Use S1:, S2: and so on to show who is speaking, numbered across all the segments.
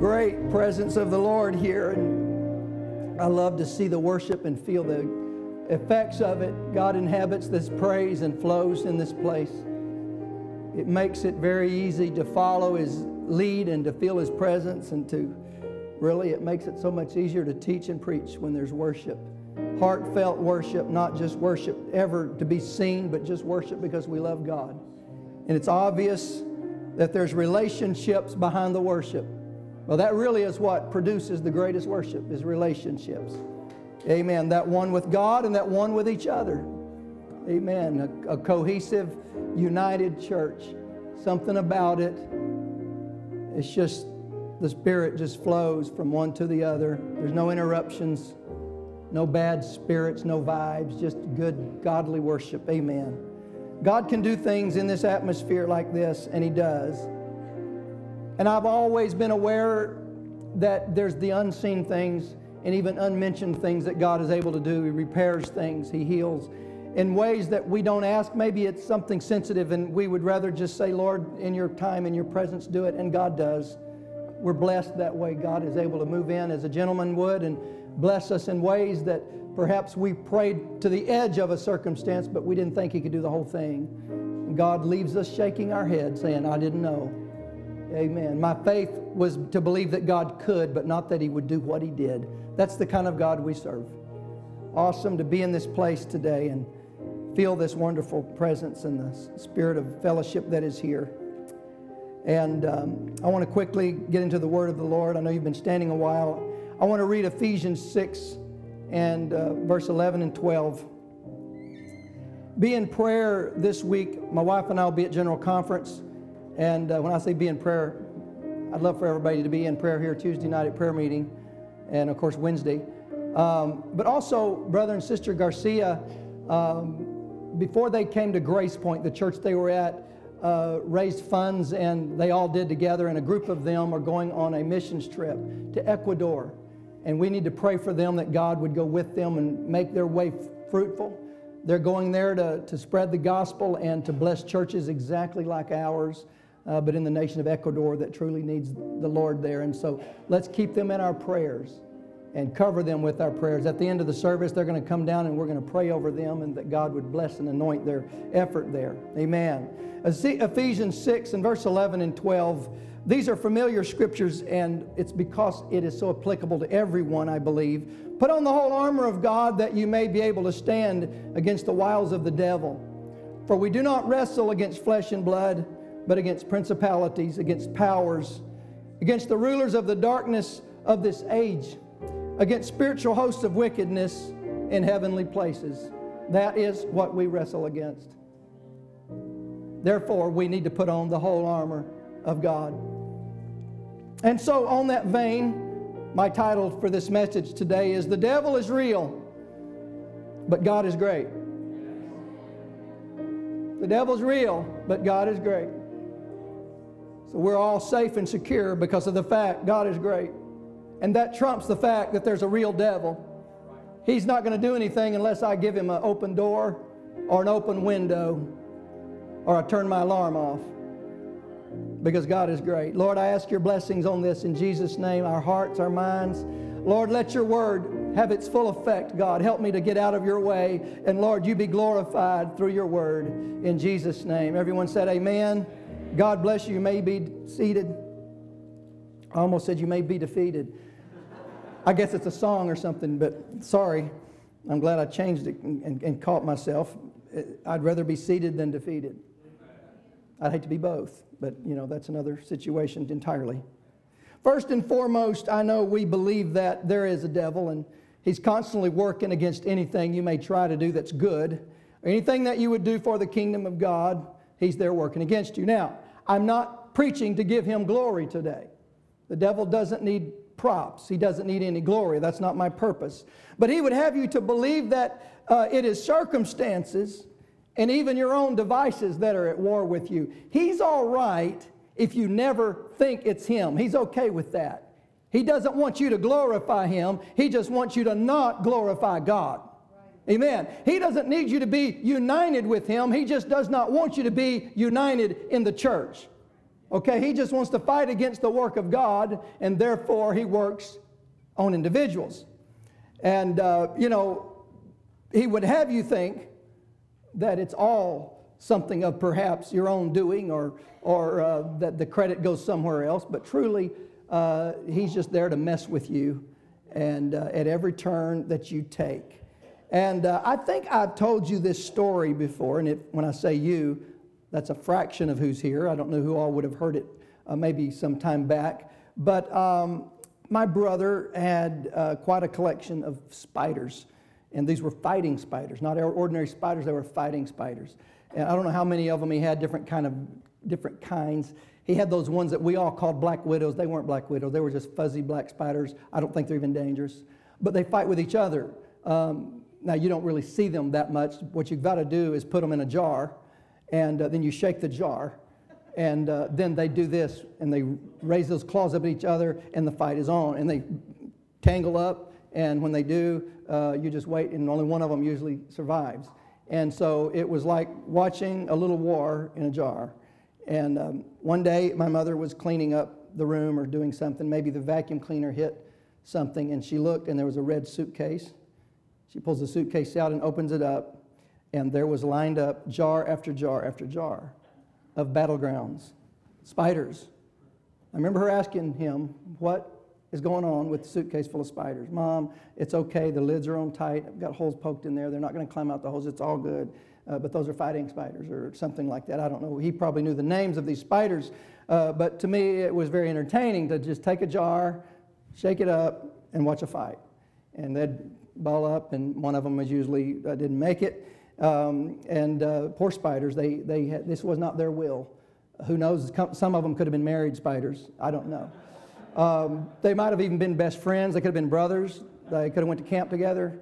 S1: great presence of the Lord here, and I love to see the worship and feel the effects of it. God inhabits this praise and flows in this place. It makes it very easy to follow His lead and to feel His presence, and it makes it so much easier to teach and preach when there's worship. Heartfelt worship, not just worship ever to be seen, but just worship because we love God. And it's obvious that there's relationships behind the worship. Well, that really is what produces the greatest worship, is relationships. Amen. That one with God and that one with each other. Amen. A cohesive, united church. Something about it. It's just, the Spirit just flows from one to the other. There's no interruptions, no bad spirits, no vibes, just good, godly worship. Amen. God can do things in this atmosphere like this, and He does. And I've always been aware that there's the unseen things and even unmentioned things that God is able to do. He repairs things. He heals in ways that we don't ask. Maybe it's something sensitive and we would rather just say, Lord, in your time, in your presence, do it. And God does. We're blessed that way. God is able to move in as a gentleman would and bless us in ways that perhaps we prayed to the edge of a circumstance, but we didn't think He could do the whole thing. And God leaves us shaking our head saying, I didn't know. Amen. My faith was to believe that God could, but not that He would do what He did. That's the kind of God we serve. Awesome to be in this place today and feel this wonderful presence and the spirit of fellowship that is here. And I want to quickly get into the Word of the Lord. I know you've been standing a while. I want to read Ephesians 6 and verse 11 and 12. Be in prayer this week. My wife and I will be at General Conference. And when I say be in prayer, I'd love for everybody to be in prayer here Tuesday night at prayer meeting, and of course Wednesday. But also, Brother and Sister Garcia, before they came to Grace Point, the church they were at, raised funds, and they all did together, and a group of them are going on a missions trip to Ecuador. And we need to pray for them that God would go with them and make their way fruitful. They're going there to spread the gospel and to bless churches exactly like ours. But in the nation of Ecuador that truly needs the Lord there. And so let's keep them in our prayers and cover them with our prayers. At the end of the service, they're going to come down and we're going to pray over them and that God would bless and anoint their effort there. Amen. Ephesians 6 and verse 11 and 12. These are familiar scriptures, and it's because it is so applicable to everyone, I believe. Put on the whole armor of God that you may be able to stand against the wiles of the devil. For we do not wrestle against flesh and blood, but against principalities, against powers, against the rulers of the darkness of this age, against spiritual hosts of wickedness in heavenly places. That is what we wrestle against. Therefore, we need to put on the whole armor of God. And so, on that vein, my title for this message today is, The Devil is Real, but God is Great. The devil's real, but God is great. So we're all safe and secure because of the fact God is great. And that trumps the fact that there's a real devil. He's not going to do anything unless I give him an open door or an open window or I turn my alarm off. Because God is great. Lord, I ask your blessings on this in Jesus' name, our hearts, our minds. Lord, let your word have its full effect, God. Help me to get out of your way. And Lord, you be glorified through your word in Jesus' name. Everyone said amen. God bless you. You may be seated. I almost said you may be defeated. I guess it's a song or something, but sorry. I'm glad I changed it and caught myself. I'd rather be seated than defeated. I'd hate to be both, but that's another situation entirely. First and foremost, I know we believe that there is a devil, and he's constantly working against anything you may try to do that's good, or anything that you would do for the kingdom of God. He's there working against you. Now, I'm not preaching to give him glory today. The devil doesn't need props. He doesn't need any glory. That's not my purpose. But he would have you to believe that it is circumstances and even your own devices that are at war with you. He's all right if you never think it's him. He's okay with that. He doesn't want you to glorify him. He just wants you to not glorify God. Amen. He doesn't need you to be united with him. He just does not want you to be united in the church. Okay, he just wants to fight against the work of God, and therefore he works on individuals. And, he would have you think that it's all something of perhaps your own doing or that the credit goes somewhere else. But truly, he's just there to mess with you and at every turn that you take. And I think I've told you this story before, and when I say you, that's a fraction of who's here. I don't know who all would have heard it maybe some time back. But my brother had quite a collection of spiders. And these were fighting spiders, not ordinary spiders. They were fighting spiders. And I don't know how many of them he had, different kinds. He had those ones that we all called black widows. They weren't black widows. They were just fuzzy black spiders. I don't think they're even dangerous. But they fight with each other. Now, you don't really see them that much. What you've got to do is put them in a jar, and then you shake the jar. And then they do this, and they raise those claws up at each other, and the fight is on. And they tangle up. And when they do, you just wait, and only one of them usually survives. And so it was like watching a little war in a jar. And one day, my mother was cleaning up the room or doing something. Maybe the vacuum cleaner hit something, and she looked, and there was a red suitcase. She pulls the suitcase out and opens it up, and there was lined up jar after jar after jar of battlegrounds, spiders. I remember her asking him, what is going on with the suitcase full of spiders? Mom, it's okay. The lids are on tight. I've got holes poked in there. They're not going to climb out the holes. It's all good. But those are fighting spiders or something like that. I don't know. He probably knew the names of these spiders. But to me, it was very entertaining to just take a jar, shake it up, and watch a fight. And they'd ball up, and one of them was usually didn't make it. Poor spiders, they had, this was not their will. Who knows? Some of them could have been married spiders. I don't know. They might have even been best friends. They could have been brothers. They could have went to camp together.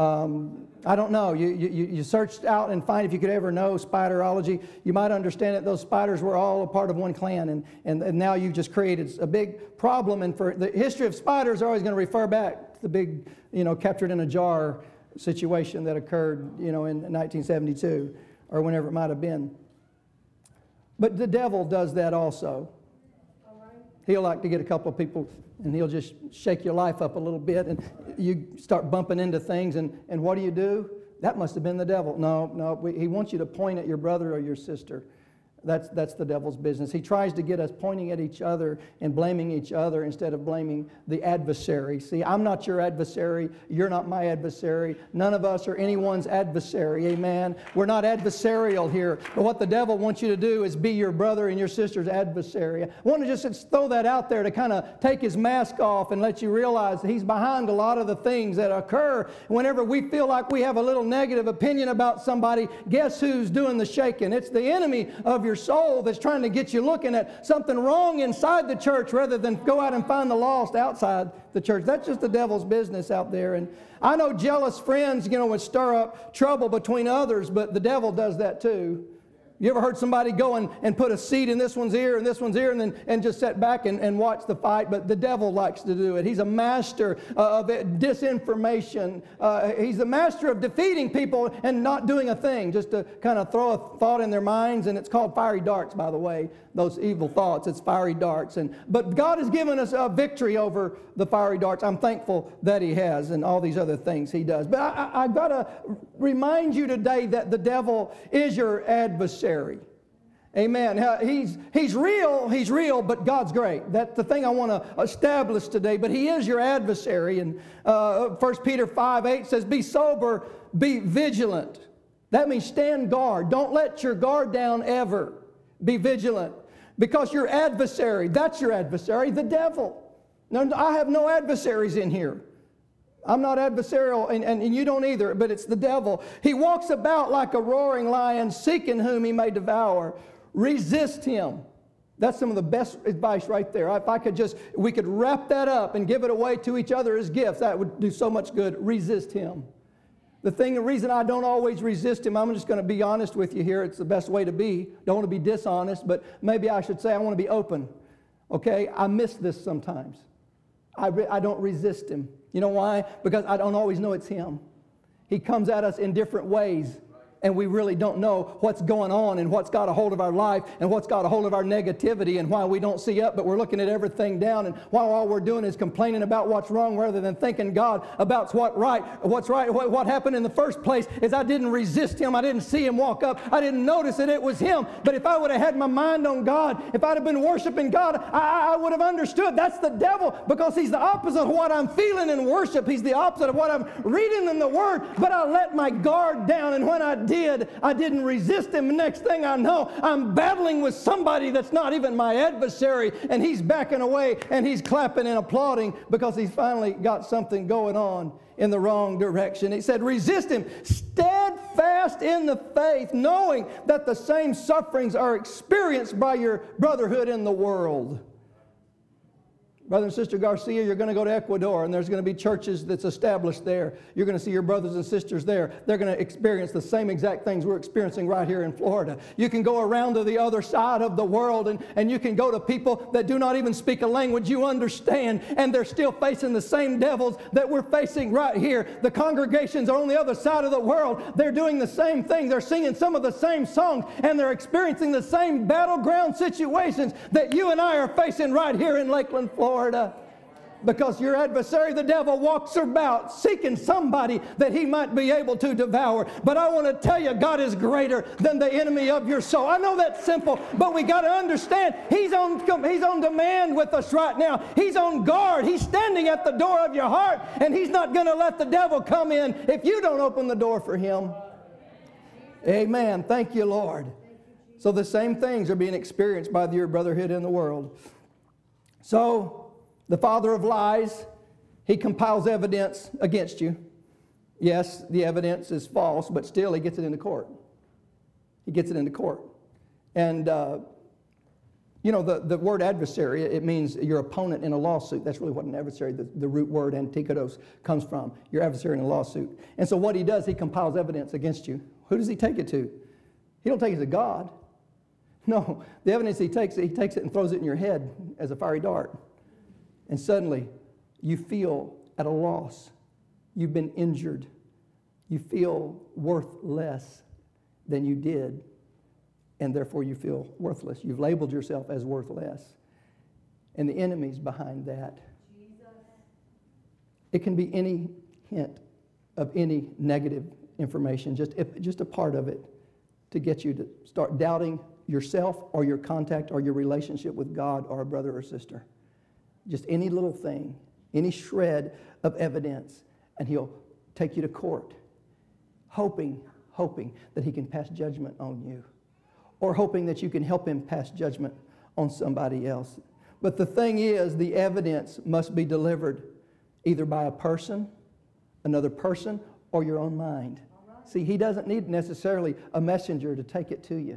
S1: I don't know. You searched out and find if you could ever know spiderology. You might understand that those spiders were all a part of one clan, and now you've just created a big problem. And for the history of spiders, are always going to refer back to the big, captured in a jar situation that occurred, in 1972 or whenever it might have been. But the devil does that also. He'll like to get a couple of people, and he'll just shake your life up a little bit, and you start bumping into things, and what do? That must have been the devil. No, he wants you to point at your brother or your sister. That's the devil's business. He tries to get us pointing at each other and blaming each other instead of blaming the adversary. See, I'm not your adversary. You're not my adversary. None of us are anyone's adversary. Amen. We're not adversarial here. But what the devil wants you to do is be your brother and your sister's adversary. I want to just throw that out there to kind of take his mask off and let you realize that he's behind a lot of the things that occur. Whenever we feel like we have a little negative opinion about somebody, guess who's doing the shaking? It's the enemy of your soul that's trying to get you looking at something wrong inside the church rather than go out and find the lost outside the church. That's just the devil's business out there. And I know jealous friends, would stir up trouble between others, but the devil does that too. You ever heard somebody go and put a seed in this one's ear and this one's ear and just sit back and watch the fight? But the devil likes to do it. He's a master of disinformation. He's the master of defeating people and not doing a thing, just to kind of throw a thought in their minds. And it's called fiery darts, by the way, those evil thoughts. It's fiery darts. But God has given us a victory over the fiery darts. I'm thankful that he has, and all these other things he does. But I've got to remind you today that the devil is your adversary. Amen. He's real, but God's great. That's the thing I want to establish today. But he is your adversary. And 1 Peter 5:8 says, be sober, be vigilant. That means stand guard. Don't let your guard down ever. Be vigilant. Because your adversary, that's your adversary, the devil. Now, I have no adversaries in here. I'm not adversarial, and you don't either, but it's the devil. He walks about like a roaring lion, seeking whom he may devour. Resist him. That's some of the best advice right there. If we could wrap that up and give it away to each other as gifts, that would do so much good. Resist him. The reason I don't always resist him, I'm just going to be honest with you here. It's the best way to be. Don't want to be dishonest, but maybe I should say I want to be open. Okay? I miss this sometimes. I don't resist him. You know why? Because I don't always know it's him. He comes at us in different ways. and we really don't know what's going on and what's got a hold of our life and what's got a hold of our negativity and why we don't see up, but we're looking at everything down, and why all we're doing is complaining about what's wrong rather than thanking God about what's right. What happened in the first place is I didn't resist Him. I didn't see Him walk up. I didn't notice that it was Him. But if I would have had my mind on God, if I'd have been worshiping God, I would have understood that's the devil, because he's the opposite of what I'm feeling in worship. He's the opposite of what I'm reading in the Word. But I let my guard down, and when I didn't resist him. The next thing I know, I'm battling with somebody that's not even my adversary, and he's backing away, and he's clapping and applauding because he's finally got something going on in the wrong direction. He said, resist him, steadfast in the faith, knowing that the same sufferings are experienced by your brotherhood in the world. Brother and Sister Garcia, you're going to go to Ecuador, and there's going to be churches that's established there. You're going to see your brothers and sisters there. They're going to experience the same exact things we're experiencing right here in Florida. You can go around to the other side of the world, and you can go to people that do not even speak a language you understand, and they're still facing the same devils that we're facing right here. The congregations are on the other side of the world. They're doing the same thing. They're singing some of the same songs, and they're experiencing the same battleground situations that you and I are facing right here in Lakeland, Florida. Because your adversary, the devil, walks about seeking somebody that he might be able to devour. But I want to tell you, God is greater than the enemy of your soul. I know that's simple, but we got to understand He's on demand with us right now. He's on guard. He's standing at the door of your heart, and He's not going to let the devil come in if you don't open the door for him. Amen. Thank you, Lord. So the same things are being experienced by your brotherhood in the world. So the father of lies, he compiles evidence against you. Yes, the evidence is false, but still he gets it into court. He gets it into court. And, the word adversary, it means your opponent in a lawsuit. That's really what an adversary, the root word antikodos, comes from. Your adversary in a lawsuit. And so what he does, he compiles evidence against you. Who does he take it to? He don't take it to God. No, the evidence he takes it and throws it in your head as a fiery dart. And suddenly, you feel at a loss. You've been injured. You feel worth less than you did, and therefore you feel worthless. You've labeled yourself as worthless. And the enemy's behind that. Jesus. It can be any hint of any negative information, just a part of it, to get you to start doubting yourself or your contact or your relationship with God or a brother or sister. Just any little thing, any shred of evidence, and he'll take you to court, hoping that he can pass judgment on you, or hoping that you can help him pass judgment on somebody else. But the thing is, the evidence must be delivered either by a person, another person, or your own mind. See, he doesn't need necessarily a messenger to take it to you.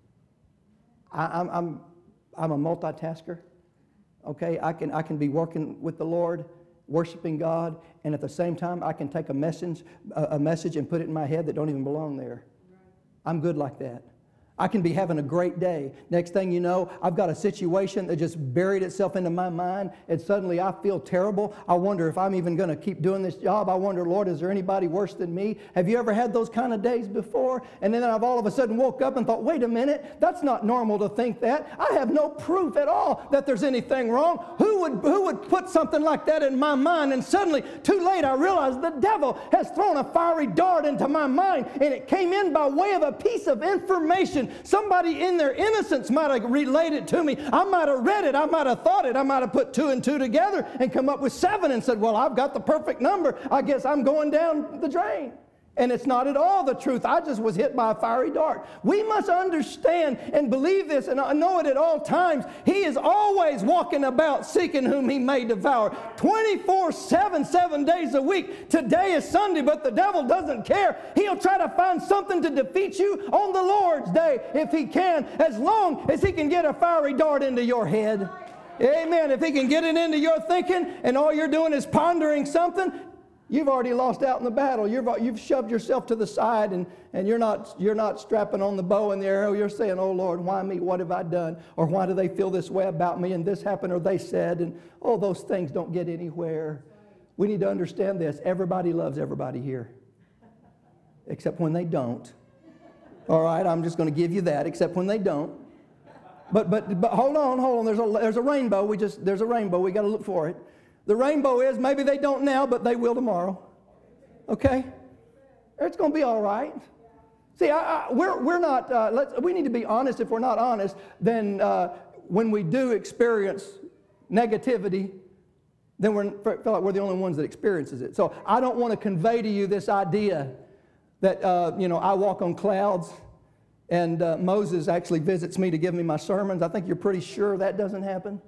S1: I'm a multitasker. Okay, I can be working with the Lord, worshiping God, and at the same time I can take a message and put it in my head that don't even belong there. I'm good like that. I can be having a great day. Next thing you know, I've got a situation that just buried itself into my mind, and suddenly I feel terrible. I wonder if I'm even going to keep doing this job. I wonder, Lord, is there anybody worse than me? Have you ever had those kind of days before? And then I've all of a sudden woke up and thought, wait a minute, that's not normal to think that. I have no proof at all that there's anything wrong. Who would put something like that in my mind? And suddenly, too late, I realized the devil has thrown a fiery dart into my mind, and it came in by way of a piece of information. Somebody in their innocence might have relayed it to me. I might have read it. I might have thought it. I might have put 2 and 2 together and come up with 7 and said, well, I've got the perfect number. I guess I'm going down the drain. And it's not at all the truth. I just was hit by a fiery dart. We must understand and believe this and know it at all times. He is always walking about seeking whom he may devour. 24/7, 7 days a week. Today is Sunday, but the devil doesn't care. He'll try to find something to defeat you on the Lord's day if he can, as long as he can get a fiery dart into your head. Amen. If he can get it into your thinking and all you're doing is pondering something, you've already lost out in the battle. You've shoved yourself to the side, and you're not strapping on the bow and the arrow. You're saying, oh, Lord, why me? What have I done? Or why do they feel this way about me? And this happened, or they said. And, oh, those things don't get anywhere. We need to understand this. Everybody loves everybody here. Except when they don't. All right, I'm just going to give you that, except when they don't. But hold on. There's a rainbow. There's a rainbow. We got to look for it. The rainbow is maybe they don't now, but they will tomorrow. Okay? It's going to be all right. See, we're not. We need to be honest. If we're not honest, then when we do experience negativity, then we feel like we're the only ones that experiences it. So I don't want to convey to you this idea that I walk on clouds. And Moses actually visits me to give me my sermons. I think you're pretty sure that doesn't happen.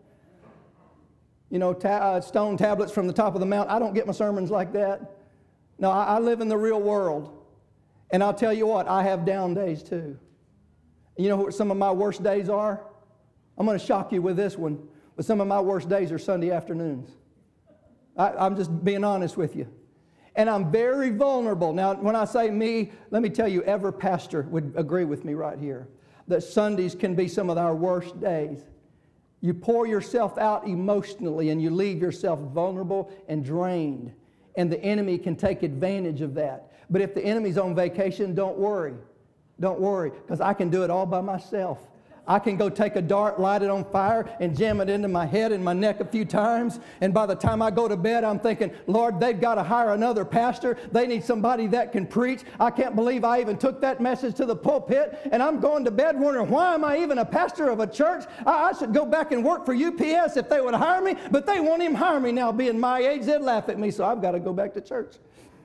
S1: Stone tablets from the top of the mount. I don't get my sermons like that. No, I live in the real world. And I'll tell you what, I have down days too. You know what some of my worst days are? I'm going to shock you with this one. But some of my worst days are Sunday afternoons. I'm just being honest with you. And I'm very vulnerable. Now, when I say me, let me tell you, every pastor would agree with me right here that Sundays can be some of our worst days. You pour yourself out emotionally and you leave yourself vulnerable and drained. And the enemy can take advantage of that. But if the enemy's on vacation, don't worry. Don't worry, because I can do it all by myself. I can go take a dart, light it on fire, and jam it into my head and my neck a few times. And by the time I go to bed, I'm thinking, Lord, they've got to hire another pastor. They need somebody that can preach. I can't believe I even took that message to the pulpit. And I'm going to bed wondering, why am I even a pastor of a church? I should go back and work for UPS if they would hire me. But they won't even hire me now. Being my age, they'd laugh at me. So I've got to go back to church.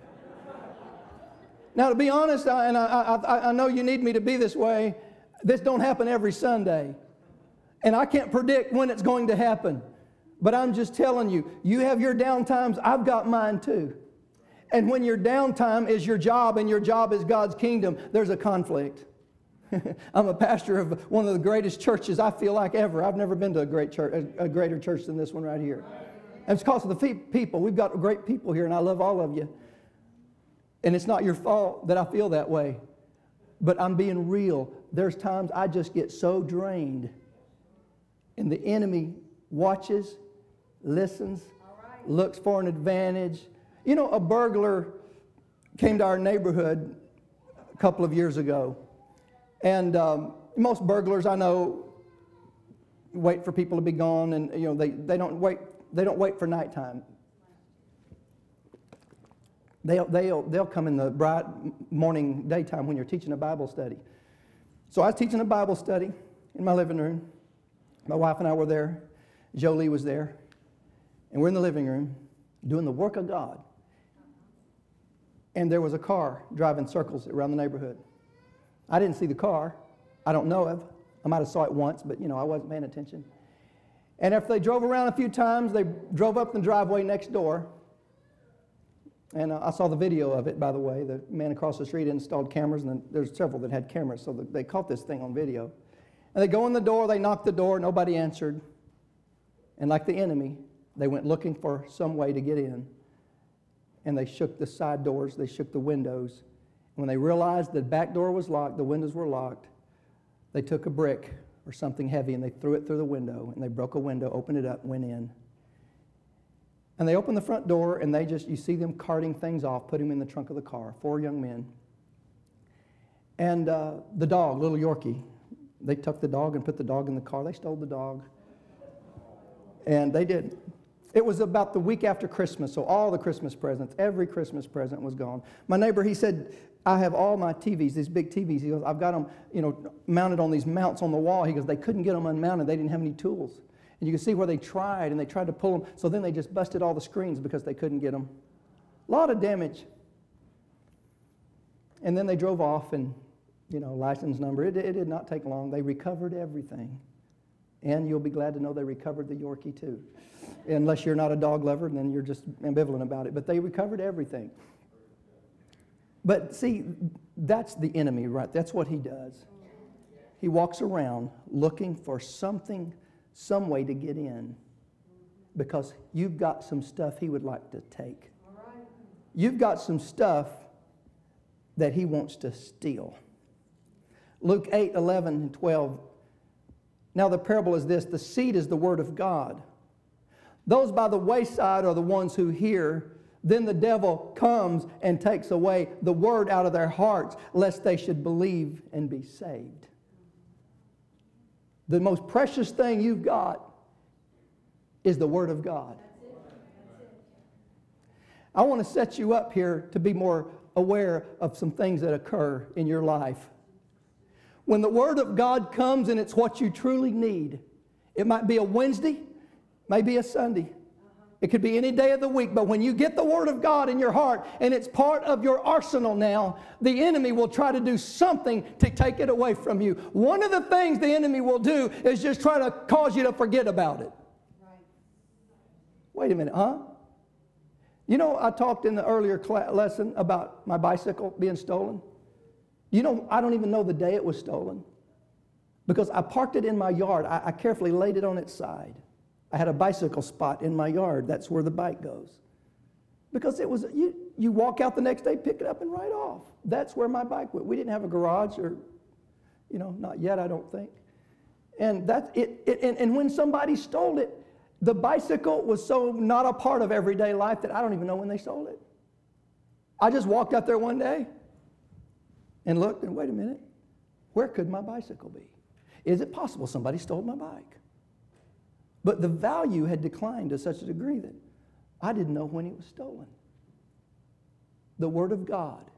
S1: Now, to be honest, I know you need me to be this way. This don't happen every Sunday. And I can't predict when it's going to happen. But I'm just telling you, you have your down times, I've got mine too. And when your downtime is your job and your job is God's kingdom, there's a conflict. I'm a pastor of one of the greatest churches I feel like ever. I've never been to a greater church than this one right here. And it's because of the people. We've got great people here, and I love all of you. And it's not your fault that I feel that way. But I'm being real. There's times I just get so drained. And the enemy watches, listens, looks for an advantage. You know, a burglar came to our neighborhood a couple of years ago. And most burglars I know wait for people to be gone, and they don't wait for nighttime. They'll come in the bright morning, daytime when you're teaching a Bible study. So I was teaching a Bible study in my living room. My wife and I were there. Jolie was there. And we're in the living room doing the work of God. And there was a car driving circles around the neighborhood. I didn't see the car. I don't know of. I might have saw it once, but I wasn't paying attention. And after they drove around a few times, they drove up the driveway next door. And I saw the video of it, by the way. The man across the street installed cameras, and then there's several that had cameras, so they caught this thing on video. And they go in the door, they knock the door, nobody answered. And like the enemy, they went looking for some way to get in. And they shook the side doors, they shook the windows. And when they realized the back door was locked, the windows were locked, they took a brick or something heavy and they threw it through the window, and they broke a window, opened it up, went in. And they open the front door, and you see them carting things off, putting them in the trunk of the car, 4 young men. And the dog, little Yorkie, they took the dog and put the dog in the car. They stole the dog. And they did. It was about the week after Christmas, so all the Christmas presents, every Christmas present was gone. My neighbor, he said, I have all my TVs, these big TVs. He goes, I've got them, mounted on these mounts on the wall. He goes, they couldn't get them unmounted. They didn't have any tools. And you can see where they tried to pull them. So then they just busted all the screens because they couldn't get them. A lot of damage. And then they drove off, and, license number. It did not take long. They recovered everything. And you'll be glad to know they recovered the Yorkie too. Unless you're not a dog lover, and then you're just ambivalent about it. But they recovered everything. But see, that's the enemy, right? That's what he does. He walks around looking for something, some way to get in, because you've got some stuff he would like to take. You've got some stuff that he wants to steal. Luke 8, 11 and 12. Now the parable is this: the seed is the word of God. Those by the wayside are the ones who hear, Then the devil comes and takes away the word out of their hearts, lest they should believe and be saved. The most precious thing you've got is the Word of God. I want to set you up here to be more aware of some things that occur in your life. When the Word of God comes and it's what you truly need, it might be a Wednesday, maybe a Sunday. It could be any day of the week, but when you get the Word of God in your heart and it's part of your arsenal now, the enemy will try to do something to take it away from you. One of the things the enemy will do is just try to cause you to forget about it. Right. Wait a minute, huh? You know, I talked in the earlier lesson about my bicycle being stolen. You know, I don't even know the day it was stolen because I parked it in my yard. I carefully laid it on its side. I had a bicycle spot in my yard. That's where the bike goes. Because it was, you walk out the next day, pick it up, and ride off. That's where my bike went. We didn't have a garage, or, not yet, I don't think. And that's it. And when somebody stole it, the bicycle was so not a part of everyday life that I don't even know when they stole it. I just walked out there one day and looked, and wait a minute, where could my bicycle be? Is it possible somebody stole my bike? But the value had declined to such a degree that I didn't know when it was stolen. The Word of God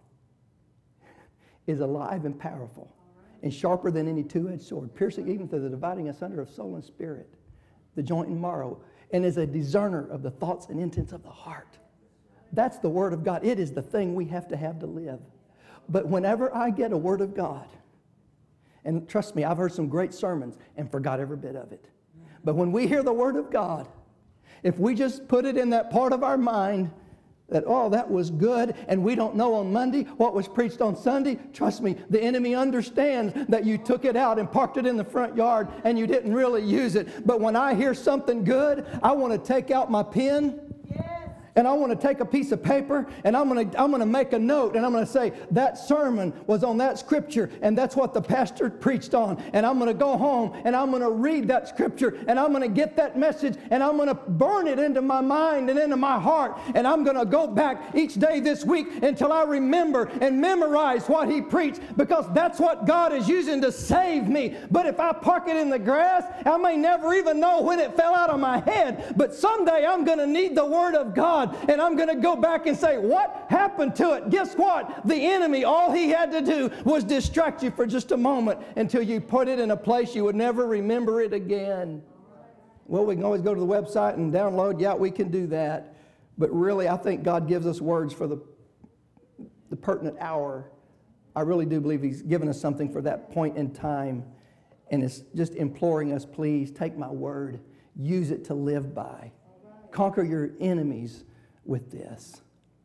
S1: is alive and powerful and sharper than any two-edged sword, piercing even to the dividing asunder of soul and spirit, the joint and marrow, and is a discerner of the thoughts and intents of the heart. That's the Word of God. It is the thing we have to live. But whenever I get a Word of God, and trust me, I've heard some great sermons and forgot every bit of it. But when we hear the Word of God, if we just put it in that part of our mind that, oh, that was good, and we don't know on Monday what was preached on Sunday, trust me, the enemy understands that you took it out and parked it in the front yard and you didn't really use it. But when I hear something good, I want to take out my pen. And I want to take a piece of paper and I'm going to make a note and I'm going to say that sermon was on that scripture and that's what the pastor preached on. And I'm going to go home and I'm going to read that scripture and I'm going to get that message and I'm going to burn it into my mind and into my heart. And I'm going to go back each day this week until I remember and memorize what he preached, because that's what God is using to save me. But if I park it in the grass, I may never even know when it fell out of my head. But someday I'm going to need the Word of God. And I'm going to go back and say, what happened to it? Guess what? The enemy, all he had to do was distract you for just a moment until you put it in a place you would never remember it again. Well, we can always go to the website and download. Yeah, we can do that. But really, I think God gives us words for the pertinent hour. I really do believe he's given us something for that point in time. And it's just imploring us, please, take my word. Use it to live by. Conquer your enemies with this.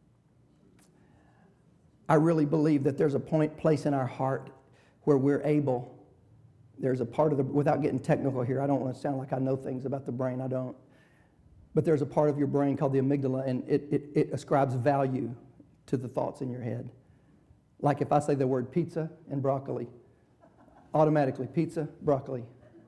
S1: I really believe that there's a place in our heart where we're able, there's a part of without getting technical here, I don't want to sound like I know things about the brain, I don't. But there's a part of your brain called the amygdala, and it ascribes value to the thoughts in your head. Like if I say the word pizza and broccoli, automatically pizza, broccoli,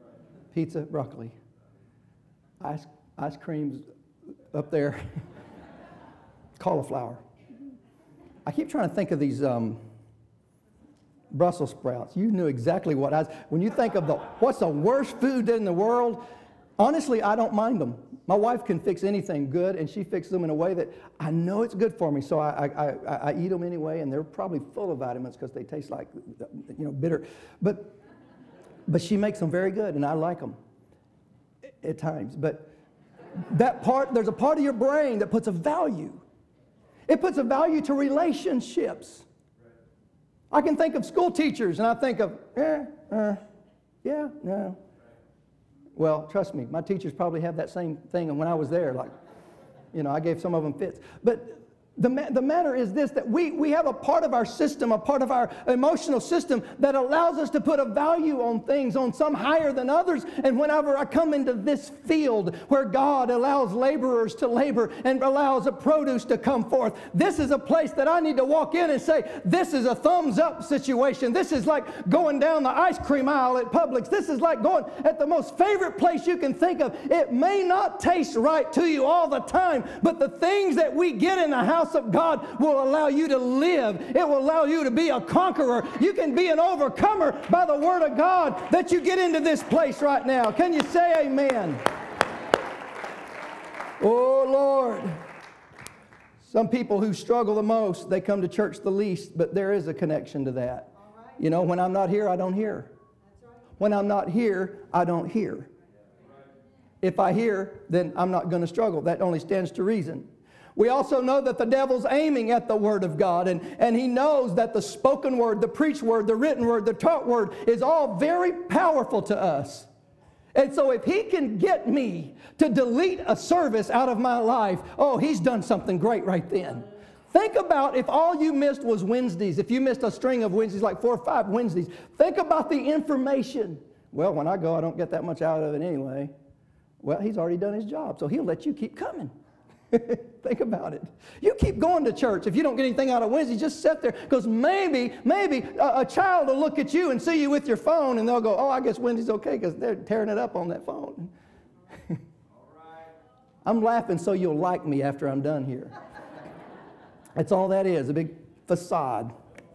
S1: ice cream's up there. Cauliflower. I keep trying to think of these Brussels sprouts. You knew exactly what when you think of what's the worst food in the world, honestly, I don't mind them. My wife can fix anything good, and she fixes them in a way that I know it's good for me, so I eat them anyway, and they're probably full of vitamins because they taste like, bitter. But she makes them very good, and I like them at times. But there's a part of your brain that puts a value. It puts a value to relationships. I can think of school teachers, and I think of, no. Well, trust me, my teachers probably have that same thing when I was there. Like, I gave some of them fits. But The matter is this, that we have a part of our system, a part of our emotional system that allows us to put a value on things, on some higher than others. And whenever I come into this field where God allows laborers to labor and allows a produce to come forth, this is a place that I need to walk in and say, this is a thumbs up situation. This is like going down the ice cream aisle at Publix. This is like going at the most favorite place you can think of. It may not taste right to you all the time, but the things that we get in the house of God will allow you to live. It will allow you to be a conqueror. You can be an overcomer by the Word of God that you get into this place right now. Can you say amen? Oh, Lord. Some people who struggle the most, they come to church the least, but there is a connection to that. You know, when I'm not here, I don't hear. When I'm not here, I don't hear. If I hear, then I'm not going to struggle. That only stands to reason. We also know that the devil's aiming at the Word of God, and he knows that the spoken word, the preached word, the written word, the taught word is all very powerful to us. And so if he can get me to delete a service out of my life, oh, he's done something great right then. Think about if all you missed was Wednesdays, if you missed a string of Wednesdays, like 4 or 5 Wednesdays, think about the information. Well, when I go, I don't get that much out of it anyway. Well, he's already done his job, so he'll let you keep coming. Think about it. You keep going to church. If you don't get anything out of Wednesday, just sit there. Because maybe a child will look at you and see you with your phone, and they'll go, oh, I guess Wednesday's okay because they're tearing it up on that phone. I'm laughing so you'll like me after I'm done here. That's all that is, a big facade.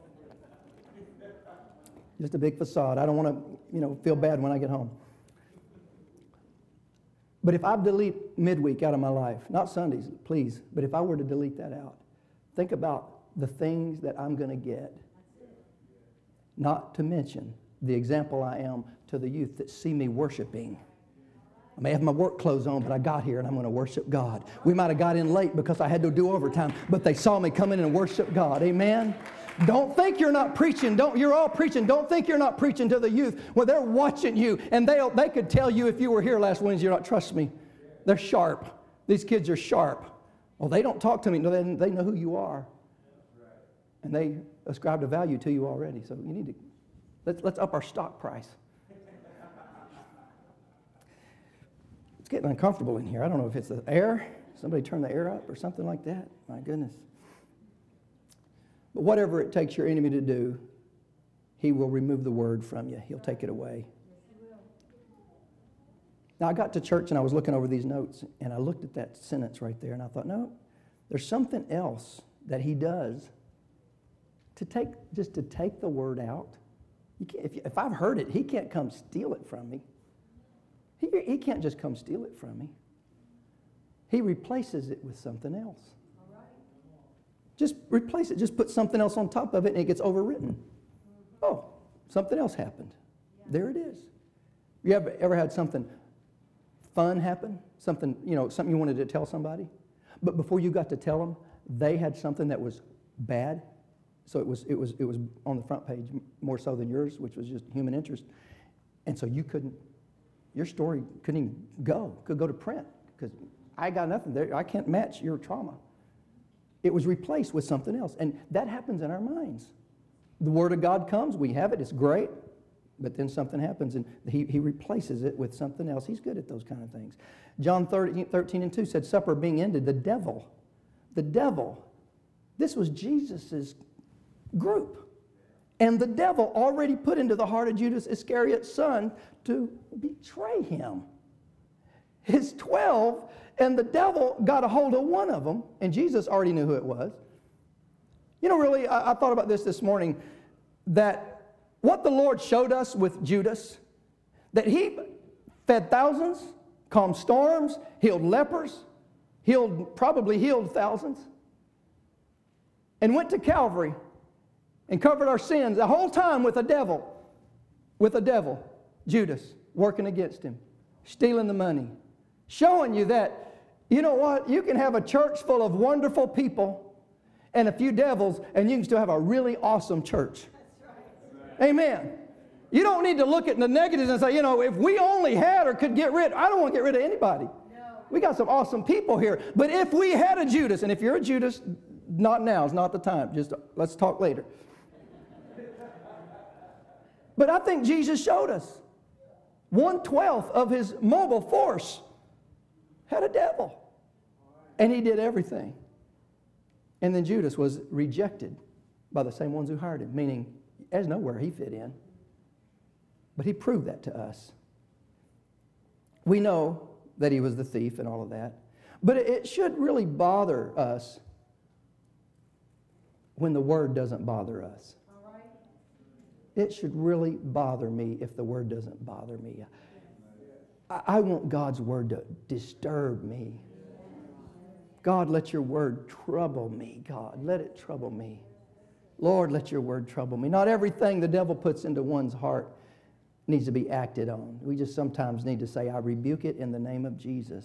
S1: Just a big facade. I don't want to, feel bad when I get home. But if I delete midweek out of my life, not Sundays, please, but if I were to delete that out, think about the things that I'm going to get. Not to mention the example I am to the youth that see me worshiping. I may have my work clothes on, but I got here and I'm going to worship God. We might have got in late because I had to do overtime, but they saw me come in and worship God. Amen? Don't think you're not preaching. You're all preaching. Don't think you're not preaching to the youth. Well, they're watching you, and they could tell you if you were here last Wednesday or not. Trust me, they're sharp. These kids are sharp. Well, they don't talk to me. No, they know who you are, and they ascribed a value to you already. So you need to let's up our stock price. It's getting uncomfortable in here. I don't know if it's the air. Somebody turn the air up or something like that. My goodness. But whatever it takes your enemy to do, he will remove the word from you. He'll take it away. Now, I got to church and I was looking over these notes, and I looked at that sentence right there, and I thought, no, there's something else that he does to take the word out. If I've heard it, he can't come steal it from me. He can't just come steal it from me. He replaces it with something else. Just replace it. Just put something else on top of it, and it gets overwritten. Oh, something else happened. There it is. You ever had something fun happen? Something you wanted to tell somebody, but before you got to tell them, they had something that was bad. So it was on the front page more so than yours, which was just human interest, and so your story couldn't even could go to print because I got nothing there. I can't match your trauma. It was replaced with something else. And that happens in our minds. The Word of God comes, we have it, it's great, but then something happens and he replaces it with something else. He's good at those kind of things. John 13:2 said, supper being ended, the devil, this was Jesus' group. And the devil already put into the heart of Judas Iscariot's son to betray him. His 12, and the devil got a hold of one of them, and Jesus already knew who it was. Really, I thought about this morning, that what the Lord showed us with Judas, that he fed thousands, calmed storms, healed lepers, probably healed thousands, and went to Calvary and covered our sins the whole time with a devil, Judas, working against him, stealing the money. Showing you that, you know what, you can have a church full of wonderful people and a few devils, and you can still have a really awesome church. Right. Amen. You don't need to look at the negatives and say, if we only had or could get rid, I don't want to get rid of anybody. No. We got some awesome people here. But if we had a Judas, and if you're a Judas, not now. It's not the time. Just let's talk later. But I think Jesus showed us 1/12 of his mobile force had a devil. And he did everything. And then Judas was rejected by the same ones who hired him, meaning there's nowhere he fit in. But he proved that to us. We know that he was the thief and all of that. But it should really bother us when the word doesn't bother us. It should really bother me if the word doesn't bother me. I want God's word to disturb me. God, let your word trouble me. God, let it trouble me. Lord, let your word trouble me. Not everything the devil puts into one's heart needs to be acted on. We just sometimes need to say, I rebuke it in the name of Jesus.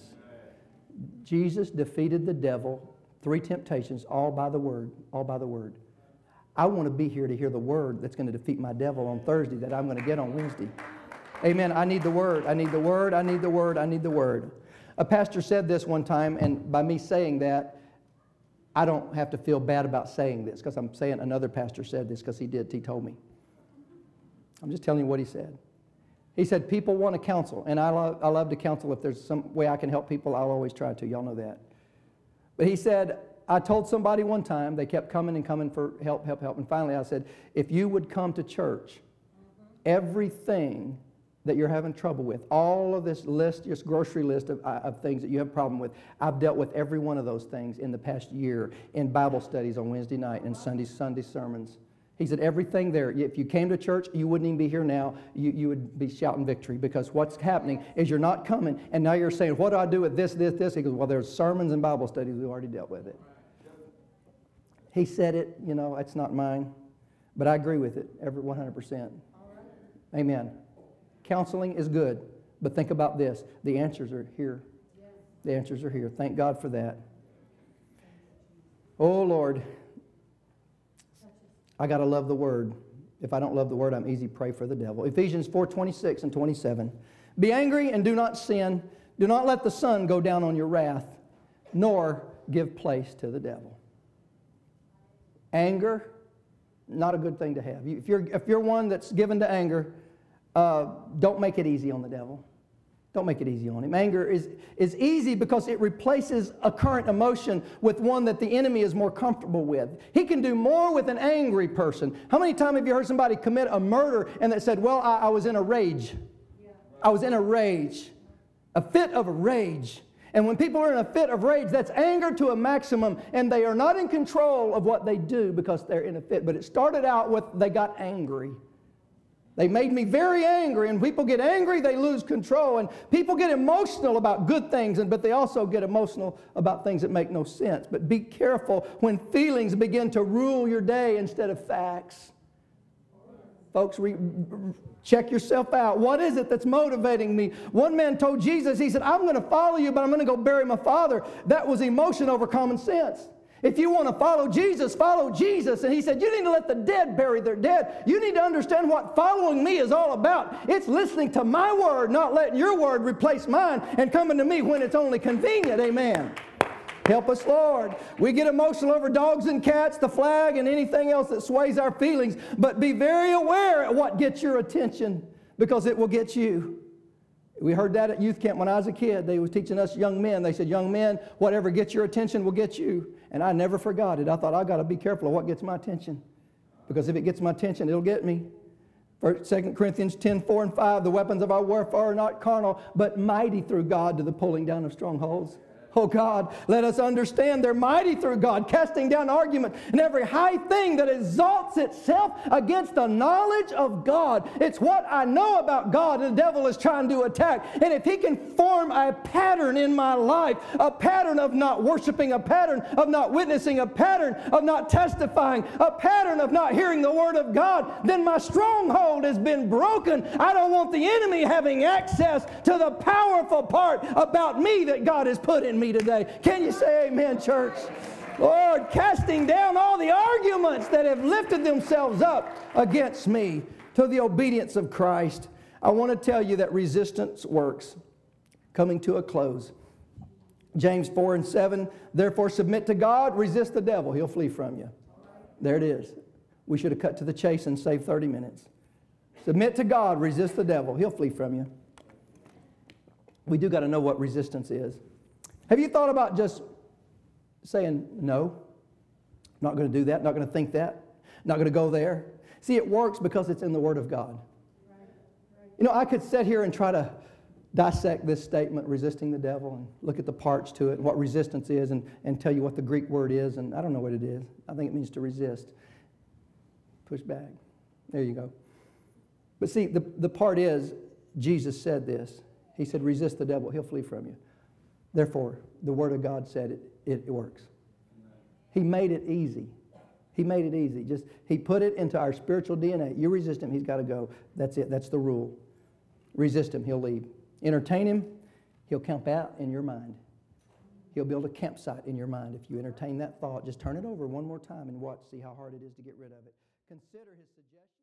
S1: Jesus defeated the devil, 3 temptations, all by the word, all by the word. I want to be here to hear the word that's going to defeat my devil on Thursday that I'm going to get on Wednesday. Amen. I need the word. I need the word. I need the word. I need the word. A pastor said this one time, and by me saying that, I don't have to feel bad about saying this because I'm saying another pastor said this because he told me. I'm just telling you what he said. He said, people want to counsel, and I love to counsel. If there's some way I can help people, I'll always try to. Y'all know that. But he said, I told somebody one time, they kept coming and coming for help. And finally I said, if you would come to church, everything that you're having trouble with, all of this list, this grocery list of things that you have a problem with, I've dealt with every one of those things in the past year in Bible studies on Wednesday night and Sunday sermons. He said, everything there, if you came to church, you wouldn't even be here now. You would be shouting victory because what's happening is you're not coming, and now you're saying, what do I do with this? He goes, well, there's sermons and Bible studies. We've already dealt with it. He said it, it's not mine, but I agree with it, 100%. Amen. Counseling is good, but think about this. The answers are here. The answers are here. Thank God for that. Oh, Lord. I got to love the word. If I don't love the word, I'm easy prey for the devil. Ephesians 4:26 and 27. Be angry and do not sin. Do not let the sun go down on your wrath, nor give place to the devil. Anger, not a good thing to have. If you're one that's given to anger, don't make it easy on the devil. Don't make it easy on him. Anger is easy because it replaces a current emotion with one that the enemy is more comfortable with. He can do more with an angry person. How many times have you heard somebody commit a murder and that said, well, I was in a rage. I was in a rage. A fit of rage. And when people are in a fit of rage, that's anger to a maximum, and they are not in control of what they do because they're in a fit. But it started out with they got angry. They made me very angry, and people get angry, they lose control, and people get emotional about good things, but they also get emotional about things that make no sense. But be careful when feelings begin to rule your day instead of facts. Folks, check yourself out. What is it that's motivating me? One man told Jesus, he said, I'm going to follow you, but I'm going to go bury my father. That was emotion over common sense. If you want to follow Jesus, follow Jesus. And he said, you need to let the dead bury their dead. You need to understand what following me is all about. It's listening to my word, not letting your word replace mine and coming to me when it's only convenient. Amen. Help us, Lord. We get emotional over dogs and cats, the flag, and anything else that sways our feelings. But be very aware of what gets your attention because it will get you. We heard that at youth camp when I was a kid. They were teaching us young men. They said, young men, whatever gets your attention will get you. And I never forgot it. I thought, I got to be careful of what gets my attention. Because if it gets my attention, it'll get me. 2 Corinthians 10:4 and 5, the weapons of our warfare are not carnal, but mighty through God to the pulling down of strongholds. Oh God, let us understand they're mighty through God, casting down argument and every high thing that exalts itself against the knowledge of God. It's what I know about God the devil is trying to attack. And if he can form a pattern in my life, a pattern of not worshiping, a pattern of not witnessing, a pattern of not testifying, a pattern of not hearing the word of God, then my stronghold has been broken. I don't want the enemy having access to the powerful part about me that God has put in me today. Can you say amen, church? Lord, casting down all the arguments that have lifted themselves up against me to the obedience of Christ. I want to tell you that resistance works. Coming to a close. James 4 and 7, therefore submit to God, resist the devil, he'll flee from you. There it is. We should have cut to the chase and saved 30 minutes. Submit to God, resist the devil, he'll flee from you. We do got to know what resistance is. Have you thought about just saying, no, not going to do that, not going to think that, not going to go there? See, it works because it's in the Word of God. You know, I could sit here and try to dissect this statement, resisting the devil, and look at the parts to it, and what resistance is, and tell you what the Greek word is, and I don't know what it is. I think it means to resist. Push back. There you go. But see, the part is, Jesus said this. He said, resist the devil, he'll flee from you. Therefore, the Word of God said it works. He made it easy. He made it easy. He put it into our spiritual DNA. You resist him, he's got to go. That's it. That's the rule. Resist him, he'll leave. Entertain him, he'll camp out in your mind. He'll build a campsite in your mind. If you entertain that thought, just turn it over one more time and watch, see how hard it is to get rid of it. Consider his suggestion.